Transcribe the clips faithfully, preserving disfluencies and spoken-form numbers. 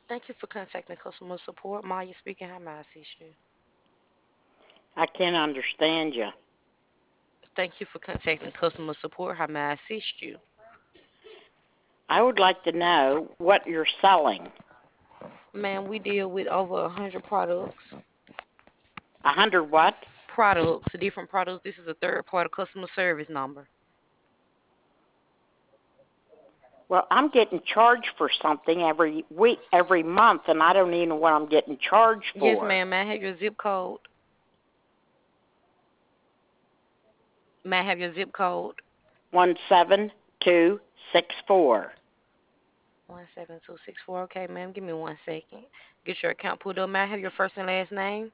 Thank you for contacting customer support. Maya speaking. How may I assist you? I can't understand you. Thank you for contacting customer support. How may I assist you? I would like to know what you're selling. Ma'am, we deal with over a hundred products. A hundred what? Products, different products. This is a third party customer service number. Well, I'm getting charged for something every week, every month, and I don't even know what I'm getting charged Yes, for. ma'am. May I have your zip code? May I have your zip code? One seven two six four. One seven two six four. Okay, ma'am. Give me one second. Get your account pulled up. May I have your first and last name?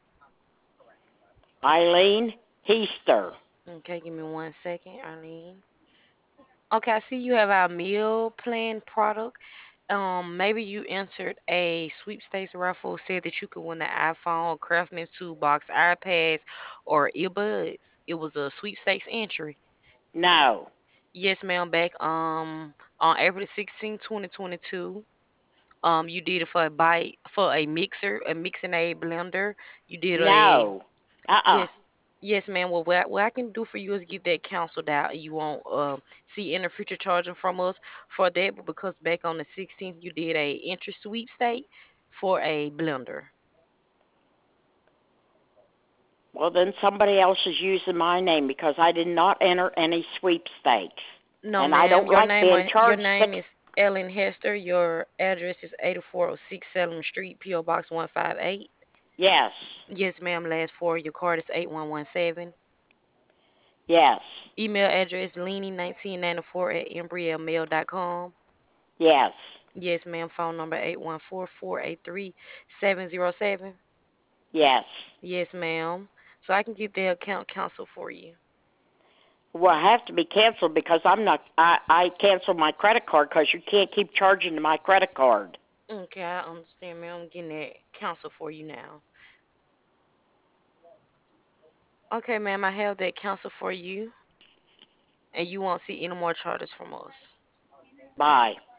Eileen Heaster. Okay, give me one second, Arlene. Okay, I see you have our meal plan product. Um, maybe you entered a sweepstakes raffle, said that you could win the iPhone, Craftsman Toolbox, iPads, or earbuds. It was a sweepstakes entry. No, Yes, ma'am. Back um on April sixteenth, twenty twenty-two. Um, you did it for a bite for a mixer, a mixing aid blender. You did a no. Uh-uh. yes, yes, ma'am. Well, what, what I can do for you is get that canceled out. You won't uh, see any future charging from us for that, but because back on the sixteenth you did a interest sweepstate for a blender. Well, then somebody else is using my name because I did not enter any sweepstakes. No, And I ma'am. don't Your like name being on your charged name six. is Ellen Hester. Your address is eighty-four oh six Salem Street, P O. Box one five eight. Yes, Yes, ma'am. Last four. Your card is eight one one seven. yes, Email address leaning nineteen ninety-four at embryamail dot com. yes, Yes, ma'am. Phone number eight one four, four eight three, seven zero seven. yes. Yes, ma'am. So I can get the account canceled for you. Well, I have to be canceled because I'm not. I I canceled my credit card because you can't keep charging to my credit card. Okay, I understand, ma'am. I'm getting that canceled for you now. Okay, ma'am. I have that canceled for you, and you won't see any more charges from us. Bye.